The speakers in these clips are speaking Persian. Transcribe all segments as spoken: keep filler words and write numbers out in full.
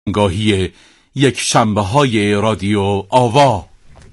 گاهی یک شنبه های رادیو آوا.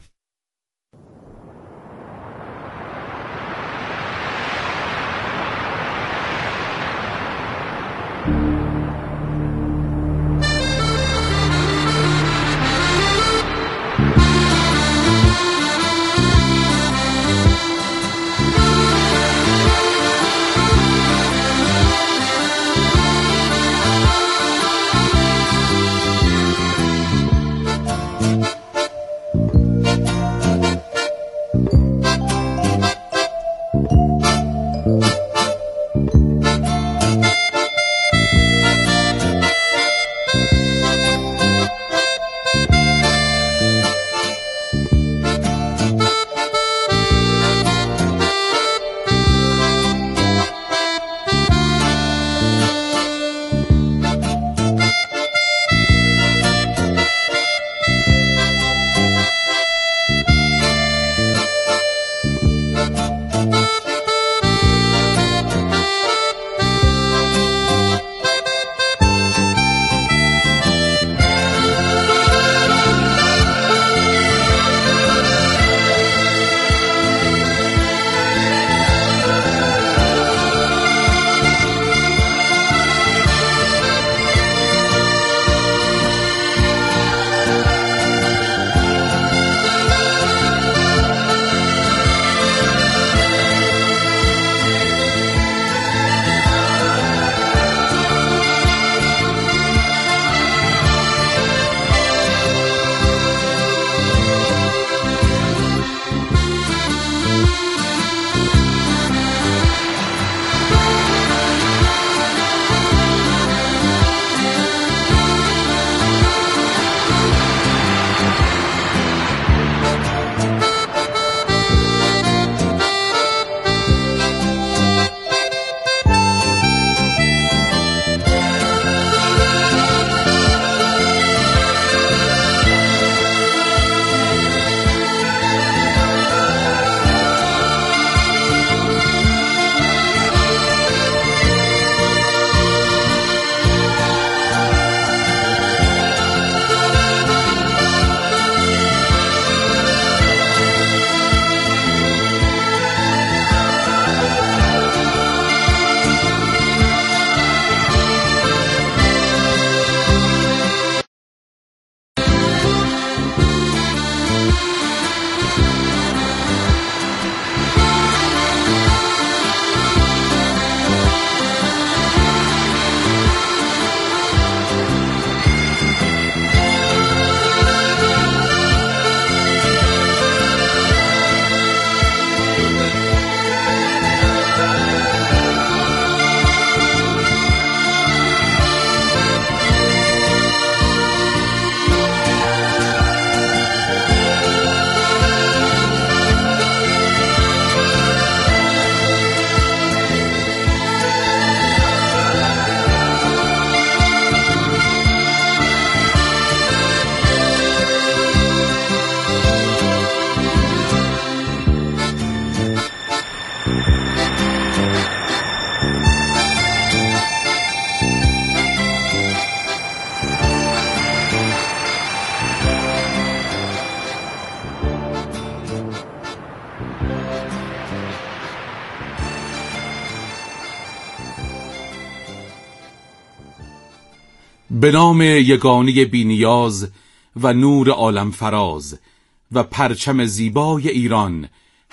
به نام یگانه بی‌نیاز و نور عالم فراز و پرچم زیبای ایران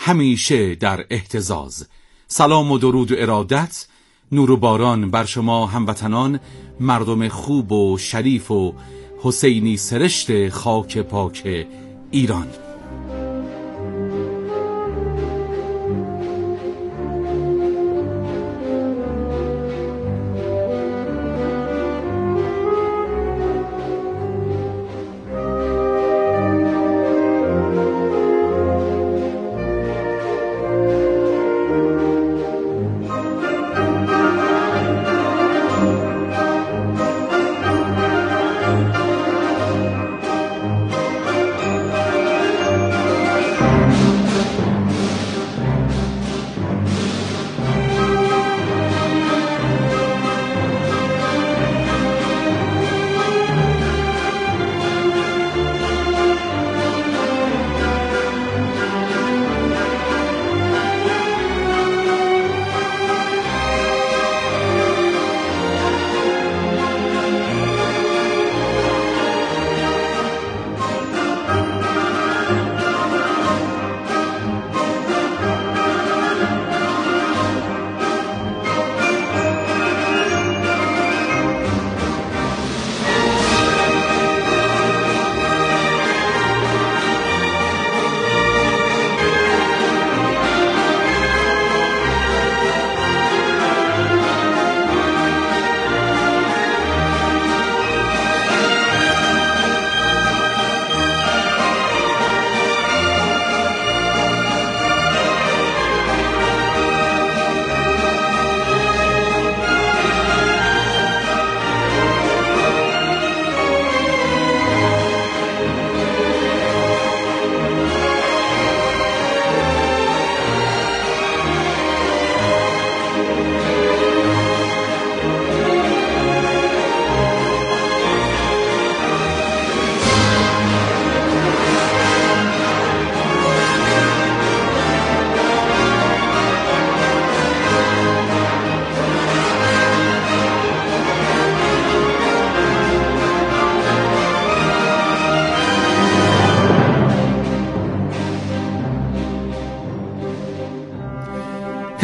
همیشه در اهتزاز. سلام و درود و ارادت، نور و باران بر شما هموطنان، مردم خوب و شریف و حسینی سرشت خاک پاک ایران.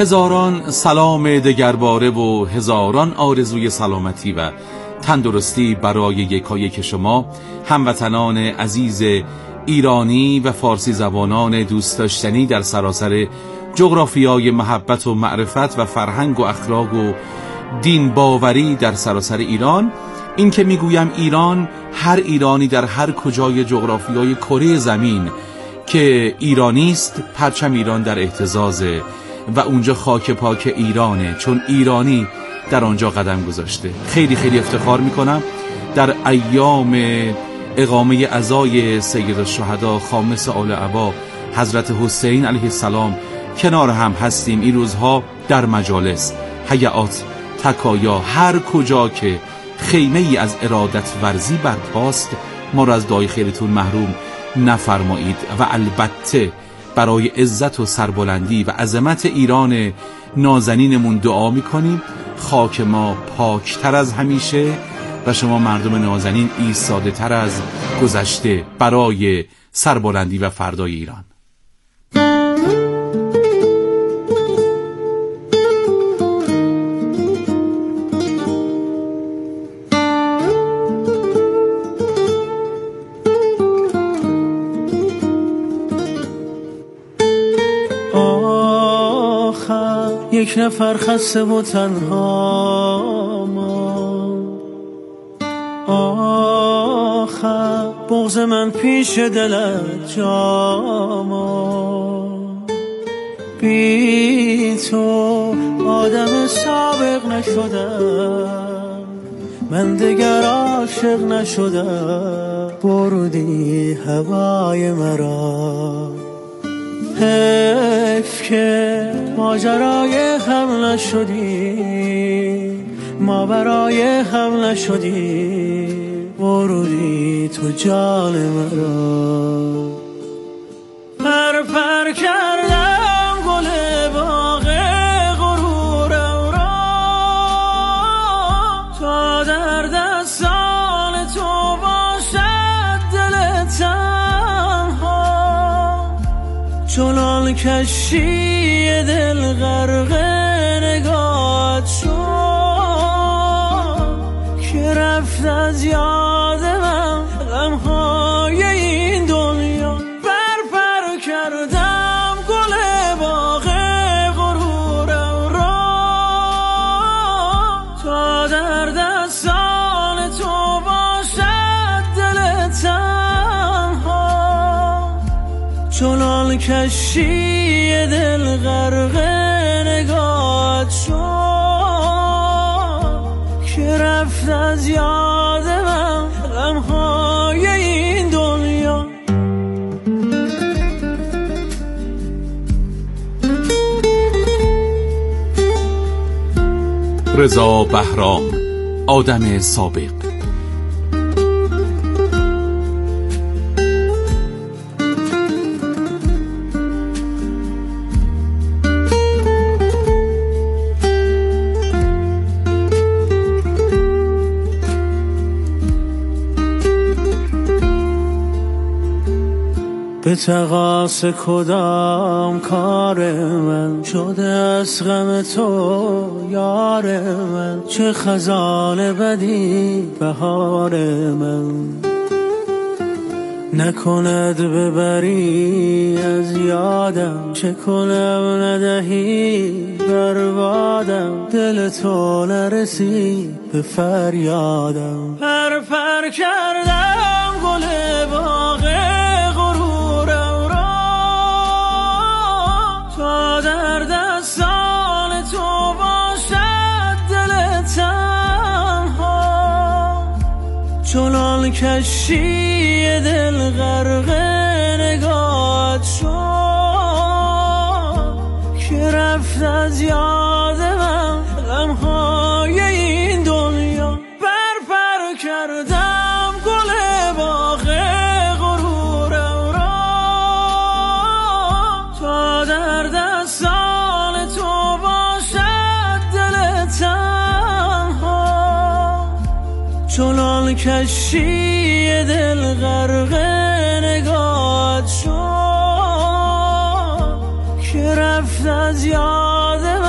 هزاران سلام دگرباره و هزاران آرزوی سلامتی و تندرستی برای یکایک شما هموطنان عزیز ایرانی و فارسی زبانان دوست داشتنی در سراسر جغرافیای محبت و معرفت و فرهنگ و اخلاق و دین باوری در سراسر ایران. این که میگویم ایران، هر ایرانی در هر کجای جغرافیای کره زمین که ایرانی است، پرچم ایران در اهتزازه و اونجا خاک پاک ایرانه، چون ایرانی در آنجا قدم گذاشته. خیلی خیلی افتخار میکنم در ایام اقامه عزای سید الشهدا خامس آل عبا حضرت حسین علیه السلام کنار هم هستیم. این روزها در مجالس، هیئات، تکایا، هر کجا که خیمه ای از ارادت ورزی برپاست، ما را از دعای خیرتون محروم نفرمایید و البته برای عزت و سربلندی و عظمت ایران نازنینمون دعا میکنیم. خاک ما پاکتر از همیشه و شما مردم نازنین ایستاده تر از گذشته برای سربلندی و فردای ایران. یک نفر خسته و تنها ما، آخر بغض من پیش دلت جاما، بی تو آدم سابق نشدم، من دگر عاشق نشدم، بردی هوای مرا، حیف که ماجرای هم نشدی، ما برای هم نشدی، بردی تو جان مرا. پر پر کردم گل باغ غرورم را، تا در دستان تو باشد دل تنها، چنان کشتی دل غرق نگات شد که رفت از یاد من غمهای این دنیا. پر پر کردم گل باغ غرورم را، تا در دستان تو باشد دل تنها، چنان کشتی دل غرق نگات شد که رفت از یاد من غمهای این دنیا. رضا بهرام، آدم سابق. به تقاص کدام کار من شده از غم تو یار من، چه خزان بدی بهار من، نکند ببری از یادم، چه کنم ندهی بربادم، دل تو نرسی به فریادم. پر پر کردم گل باغ غرورم را، تا در دستان تو باشد دل تنها، چنان کشتی دل غرق نگات شد که رفت از یاد من غمهای این دنیا. پر پر کردم گل باغ غرورم را، تا در دستان تو باشد دل تنها، چنان کشتی دل غرق نگات شد که رفت از یاد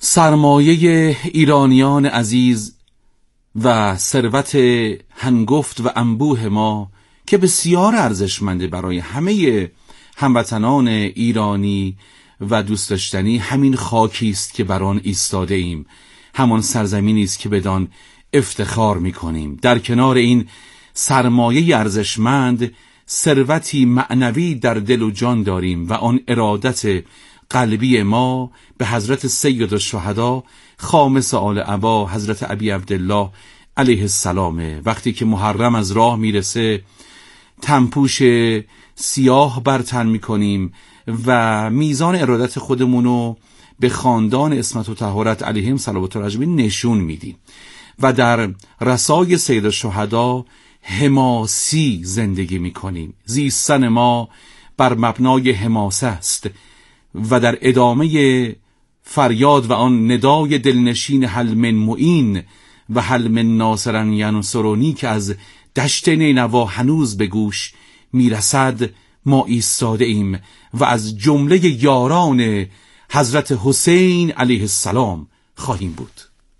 سرمایه ایرانیان عزیز و ثروت هنگفت و انبوه ما که بسیار ارزشمنده برای همه هموطنان ایرانی و دوست داشتنی، همین خاکی است که بر آن ایستاده ایم، همان سرزمینی است که بدان افتخار می‌کنیم. در کنار این سرمایه ارزشمند، ثروتی معنوی در دل و جان داریم و آن ارادت قلبی ما به حضرت سید الشهدا خامس آل عبا حضرت ابی عبدالله علیه السلام. وقتی که محرم از راه میرسه، تنپوش سیاه بر تن میکنیم و میزان ارادت خودمونو به خاندان عصمت و طهارت علیهم صلوات الله اجمعین نشون میدیم و در رسای سید الشهدا حماسی زندگی میکنیم. زیستن ما بر مبنای حماسه است و در ادامه فریاد و آن ندای دلنشین هل من معین و هل من ناصرن ینصرونی که از دشت نینوا هنوز به گوش میرسد، ما ایستاده ایم و از جمله یاران حضرت حسین علیه السلام خواهیم بود.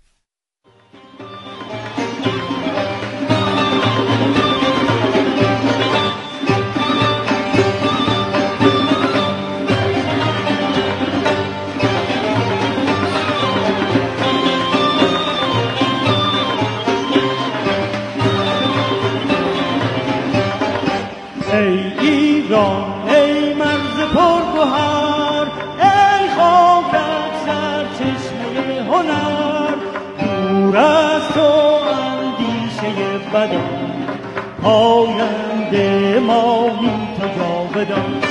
آینده ماهی تو جاودان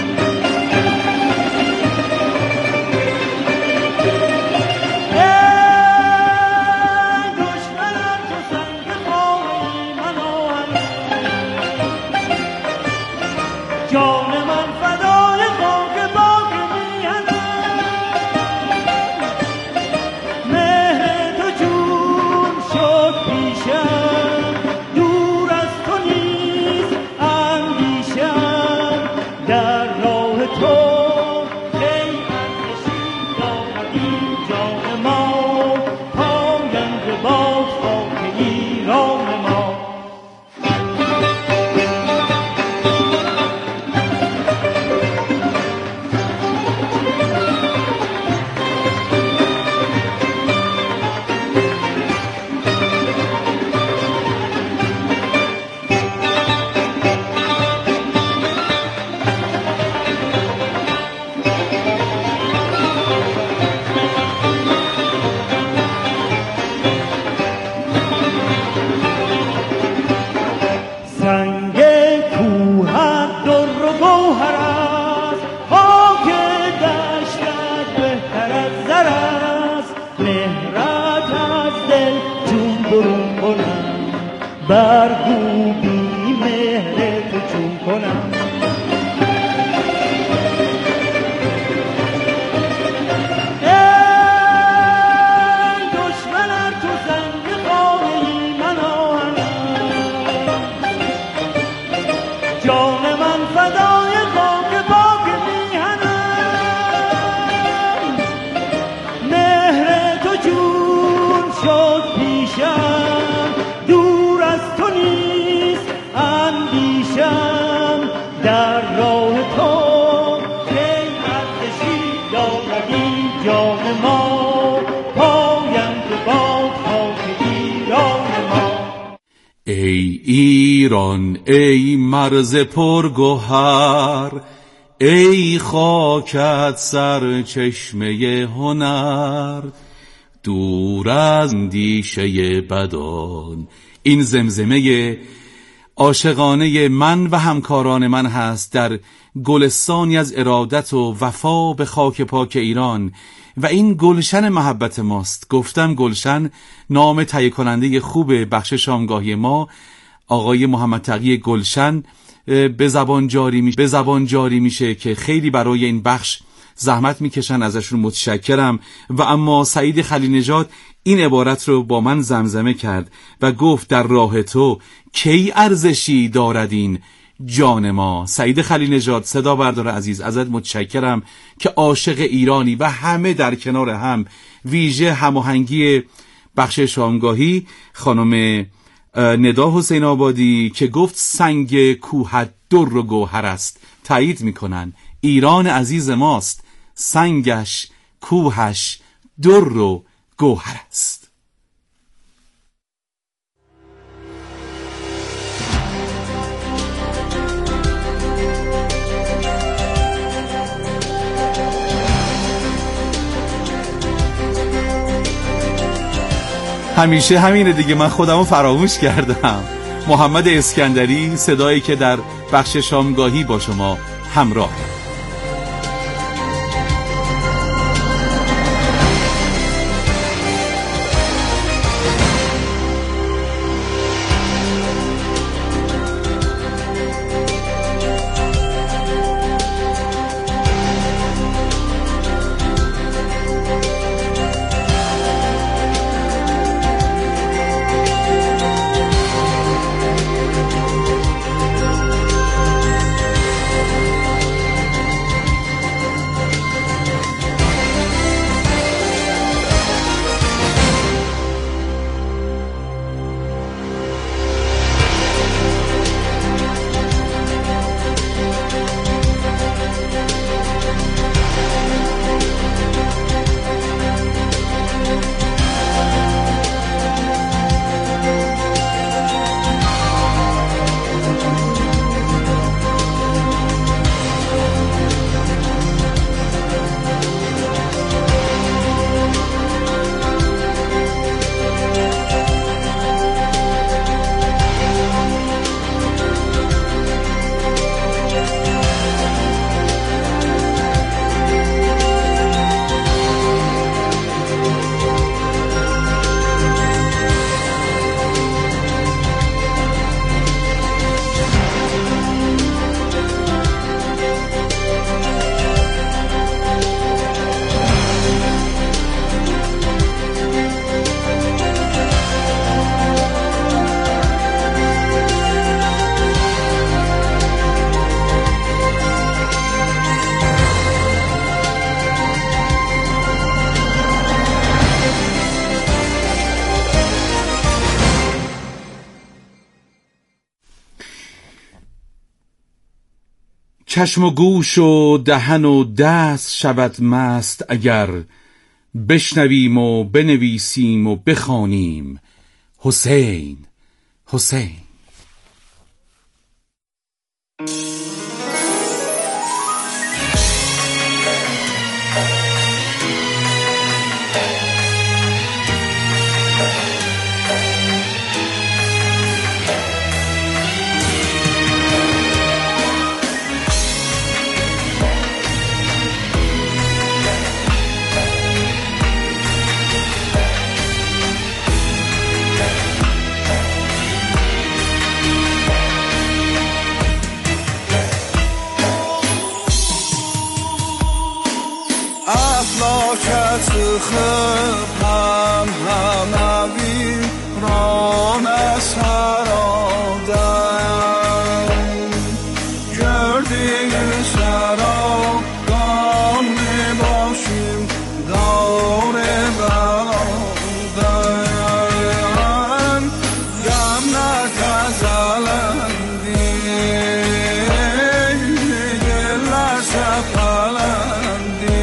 برگو بی مهر تو چون کنم ای دشمنم تو زنگ خواهی من آهنم جان من فدای خاک پاک میهنم مهر تو چون شد پیشم دور از تو نیست اندیشم در راه تو کی ارزشی دارد جان ما پایم به باد خاک ایران ما. ای ایران ای مرز پرگوهر، ای خاکت سر چشمه هنر، دور از اندیشه بدان. این زمزمه عاشقانه من و همکاران من هست در گلستانی از ارادت و وفا به خاک پاک ایران و این گلشن محبت ماست. گفتم گلشن نام تهیه کننده خوب بخش شامگاهی ما، آقای محمد تقی گلشن به زبان جاری میشه به زبان جاری میشه که خیلی برای این بخش زحمت میکشن، ازشون متشکرم. و اما سعید خلیل نژاد این عبارت رو با من زمزمه کرد و گفت در راه تو کی ارزشی دارد این جان ما. سعید خلیل نژاد، صدا بردار عزیز، ازت متشکرم که عاشق ایرانی و همه در کنار هم. ویژه هماهنگی بخش شامگاهی خانم ندا حسین آبادی که گفت سنگ کوهت در و گوهر است، تایید میکنن. ایران عزیز ماست، سنگش کوهش در و گوهر است. همیشه همینه دیگه، من خودمو فراموش کردم. محمد اسکندری، صدایی که در بخش شامگاهی با شما همراه. چشم و گوش و دهن و دست شود مست اگر، بشنویم و بنویسیم و بخوانیم حسین حسین. خب هم هموی ران سرادن گردی سرادان می باشیم دار بلادن گم نکزلندی دل سپلندی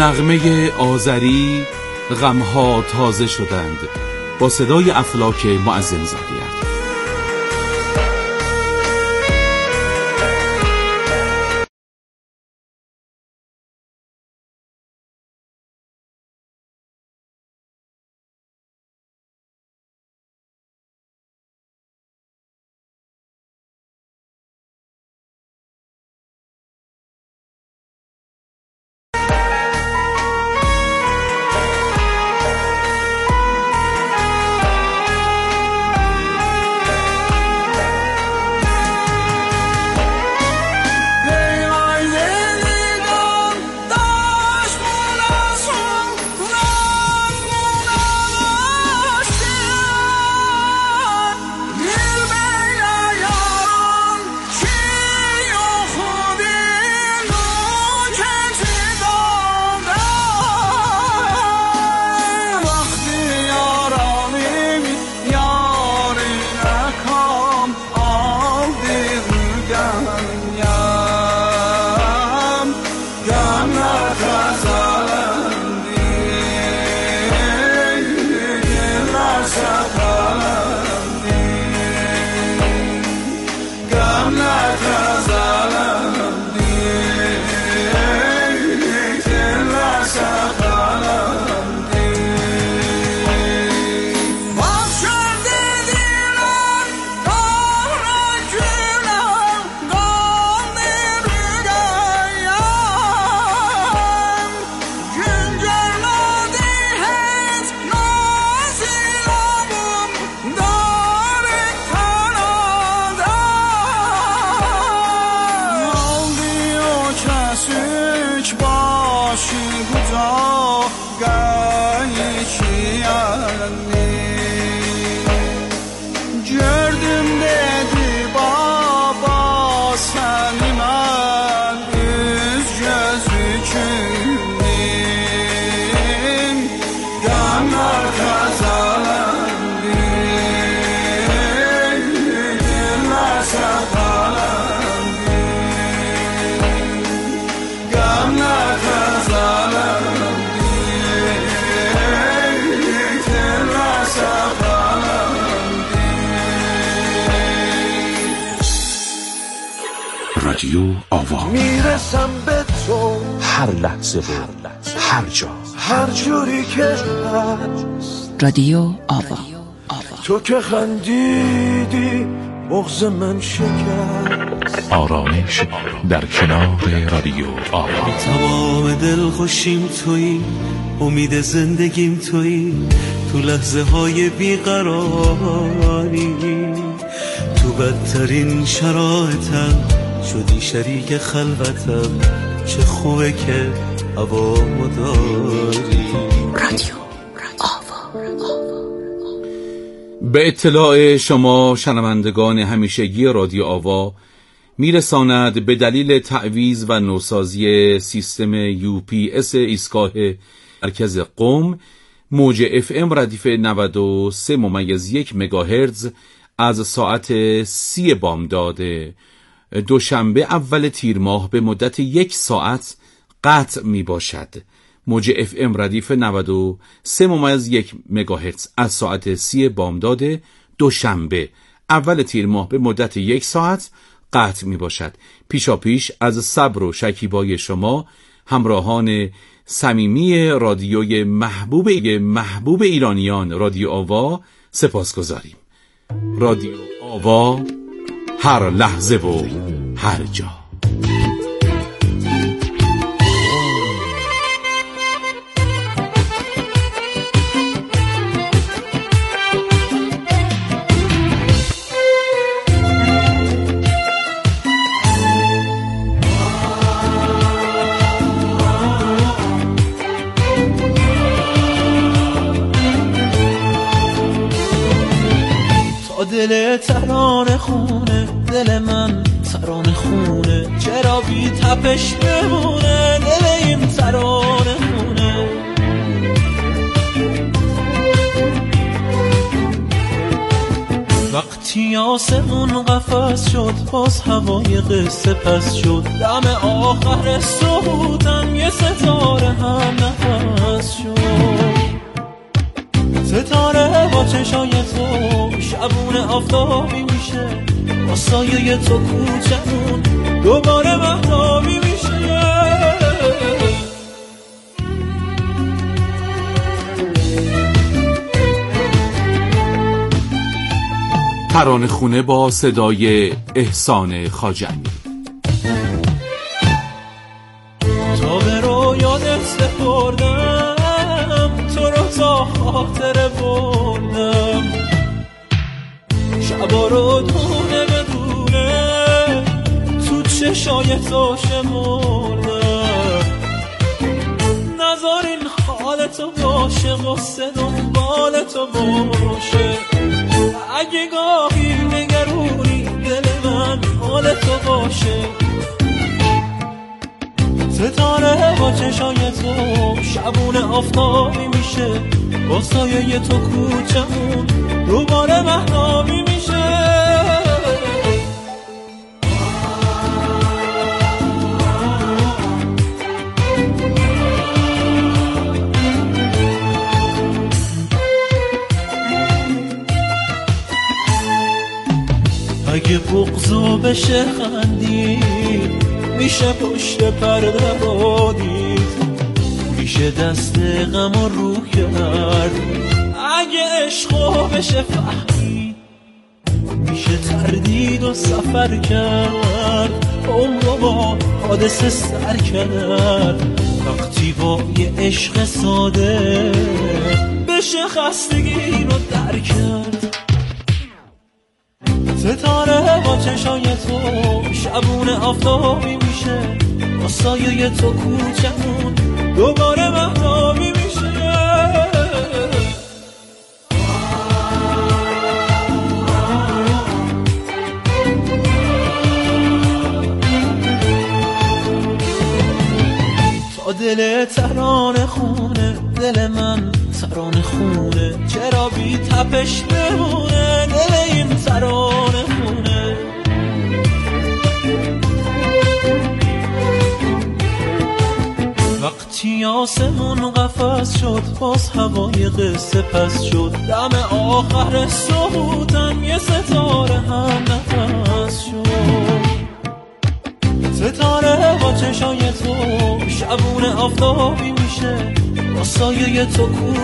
نغمه آذری غمها تازه شدند با صدای افلاک معزن زادی‌اند. رادیو آوا، میرسم به تو هر لحظه و هر جا، هر جوری که هست. رادیو آوا، تو که خندیدی بغض من شکست. آرامش در کنار رادیو آوا. تمام دل خوشیم تویی، امید زندگیم تویی، تو لحظه های بیقراری، تو بدترین شرایطم شدی شریک خلوتم، چه خوبه که هوامو داری. رادیو آوا. به اطلاع شما شنوندگان همیشگی رادیو آوا میرساند به دلیل تعویض و نوسازی سیستم یو پی اس ایستگاه مرکز قم، موج اف ام ردیف نود و سه ممیز یک مگاهرتز از ساعت سی بامداد دوشنبه اول تیر ماه به مدت یک ساعت قطع می باشد. موج اف ام ردیف نود و سه ممیز یک مگاهرتز از ساعت سی بامداد دوشنبه اول تیر ماه به مدت یک ساعت قطع می باشد. پیشا پیش از صبر و شکیبای شما همراهان صمیمی رادیوی محبوب محبوب ایرانیان رادیو آوا سپاسگزاریم. رادیو آوا، هر لحظه و هر جا. دل ترانه خونه، دل من ترانه خونه، چرا بی تپش بمونه دل این ترانه خونه. وقتی وقتی آسمون قفس شد باز هوای قصه پس شد دم آخر سهودم یه ستاره هم نفس شد ستاره با چشای تو شبون آفتابی میشه با سایه تو کوچمون دوباره مهتابی میشه ترانه خونه با صدای احسان خواجه‌امیری. تا به رو یادت سپردم تو رو تا خاطر بردم شبا رو دونه بدونه تو چشای تو شمردم نذار این حالتو باشه غصه دنبالتو باشه اگه گاهی نگرونی دل من حالتو باشه ستاره با چشای تو شبون آفتابی میشه با سایه تو کوچمون دوباره مهتابی میشه اگه بغضو بشه خندید میشه پشت پرده رو دید میشه دست غم و رو کرد اگه عشقو بشه فهمید میشه تردید و سفر کرد عمرو با حادثه سر کرد وقتی با یه عشق ساده بشه خستگی رو در کرد ستاره با چشای تو شبون آفتابی میشه با سایه تو کوچمون دوباره مهتابی میشه تا دل ترانه خونه دل من ترانه خونه چرا بی تپش بمونه دل این ترانه خونه وقتی آسمون قفس شد باز هوای قصه پس شد دم آخر سهودم یه ستاره هم نفس شد ستاره با چشای تو شبون آفتابی میشه با سایه تو